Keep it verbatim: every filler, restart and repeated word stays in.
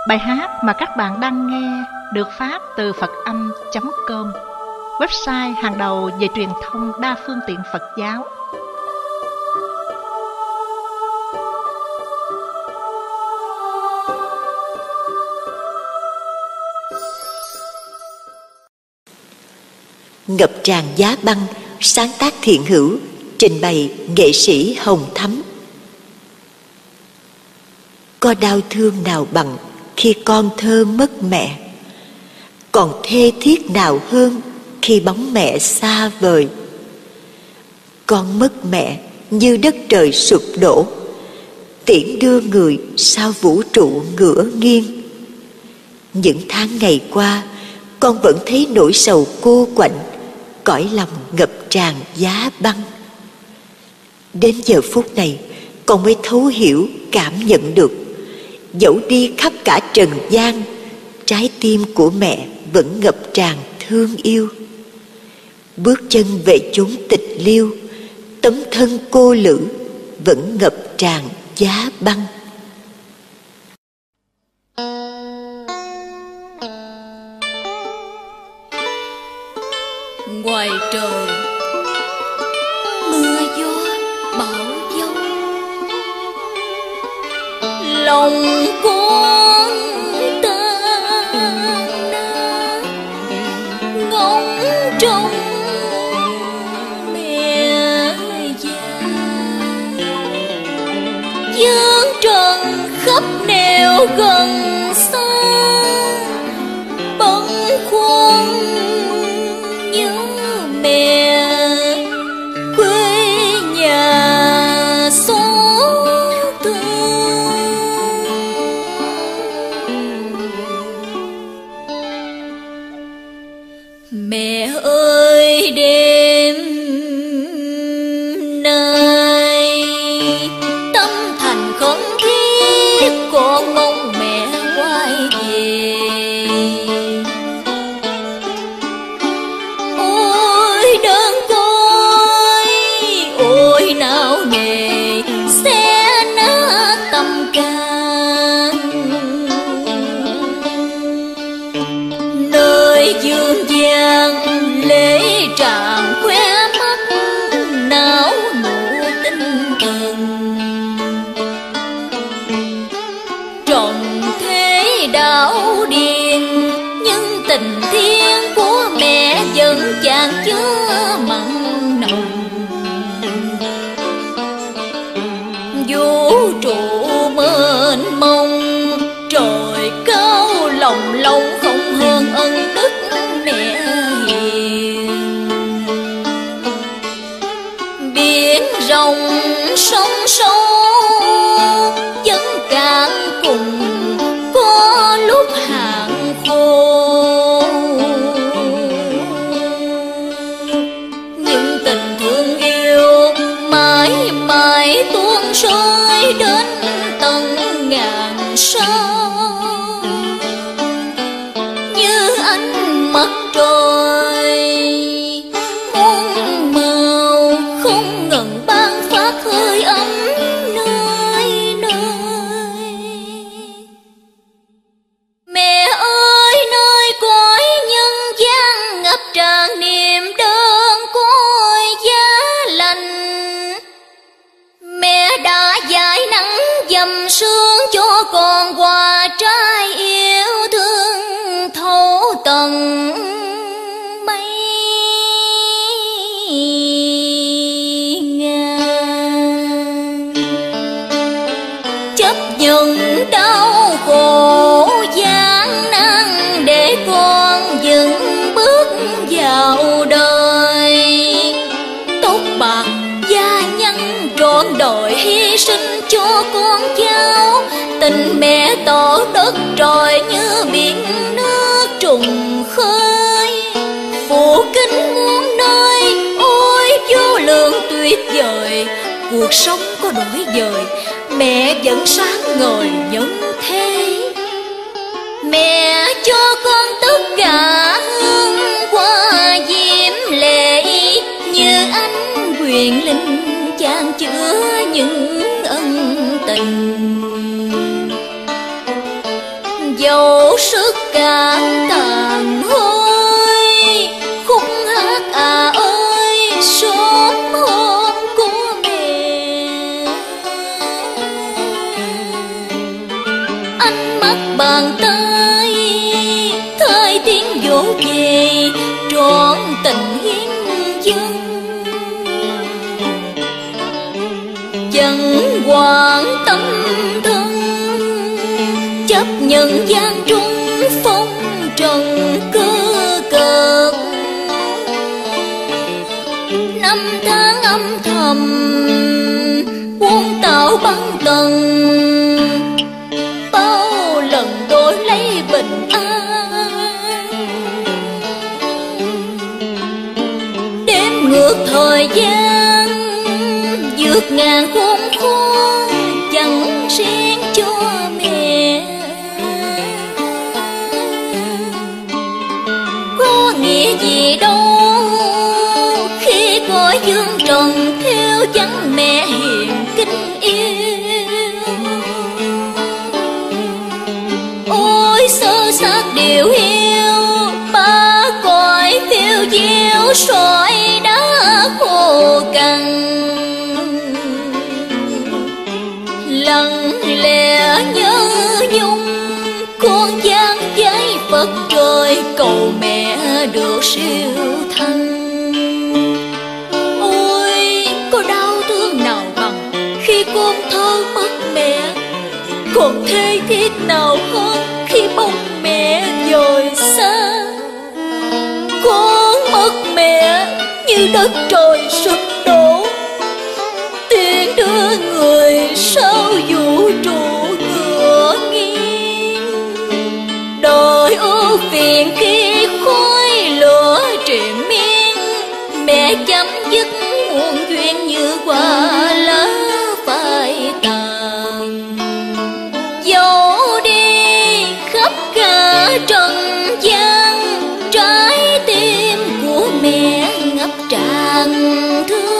Bài hát mà các bạn đang nghe được phát từ phật âm chấm com, website hàng đầu về truyền thông đa phương tiện Phật giáo. Ngập tràn giá băng, sáng tác thiện hữu, trình bày nghệ sĩ Hồng Thắm. Có đau thương nào bằng khi con thơ mất mẹ, còn thê thiết nào hơn khi bóng mẹ xa vời. Con mất mẹ như đất trời sụp đổ, tiễn đưa người sao vũ trụ ngửa nghiêng. Những tháng ngày qua, con vẫn thấy nỗi sầu cô quạnh, cõi lòng ngập tràn giá băng. Đến giờ phút này, con mới thấu hiểu, cảm nhận được, dẫu đi khắp cả trần gian, trái tim của mẹ vẫn ngập tràn thương yêu. Bước chân về chốn tịch liêu, tấm thân cô lữ vẫn ngập tràn giá băng. Ngoài trời mưa gió bão giông, lòng con tan nát ngóng trông mẹ già. Dương trần khắp nẻo gần xa, bâng khuâng nhớ mẹ quê nhà xót thương. Mẹ ơi đêm nay tâm thành khẩn thiết, con mong mẹ quay về. Ôi đơn côi, ôi não nề, xé nát tâm can. Nơi dương gian lễ tràn khóe mắt, não nụ tinh thần. Trồng thế đạo điền, nhưng tình thiên của mẹ vẫn chàng chứa mặn nồng. Vũ trụ mênh mông, trời cao lòng lòng không hơn ân đức mẹ hiền. Biển rộng sông sâu vẫn cạn cùng, có lúc hạn khô. Nhưng tình thương yêu mãi mãi tuôn rơi đến tận ngàn sao, như ánh mặt trời muôn màu không ngừng ban phát hơi ấm nơi nơi. Mẹ ơi nơi cõi nhân gian ngập tràn niềm đơn côi giá lạnh, mẹ đã giải nắng dầm sương cho con quà trai yêu thương thấu tận mây ngàn. Chấp nhận đau khổ gian nan để con vững bước vào đời. Tóc bạc da nhăn trọn đời hy sinh cho con cháu, tình mẹ tổ đất trời như biển nước trùng khơi. Phủ kính muôn nơi, ôi vô lượng tuyệt vời. Cuộc sống có đổi dời, mẹ vẫn sáng ngời nhân thế. Mẹ cho con tất cả hương hoa diễm lệ, như ánh quyền linh chan chứa những ân tình. bàn tay, thay tiếng vỗ về trọn tình hiến dân. Chẳng quan tâm thân, chấp nhận gian trung phong trần cơ cợt. Năm tháng âm thầm quân tạo băng tầng, bao lần đổi lấy bình an. Đếm ngược thời gian vượt ngàn khốn khó, chẳng riêng cho mẹ. Có nghĩa gì đâu khi cõi dương trần theo vắng mẹ hiền kính yêu. Ôi sơ xác điều hiu, ba cõi phiêu diêu sỏi đá khô cằn. Lặng lẽ nhớ nhung con gian giấy Phật trời, cầu mẹ được siêu thanh. Ôi có đau thương nào bằng khi con thơ mất mẹ, còn thê thiết nào hơn khi bóng mẹ dời xa. Con mất mẹ như đất trời sụp đổ, tiếng đưa người sau vũ trụ ngựa nghiêng. Đời ưu phiền khi khói lửa triền miên, mẹ chấm dứt muôn duyên như hoa lá phai tàn. Dẫu đi khắp cả trần gian, trái tim của mẹ ngập tràn thương.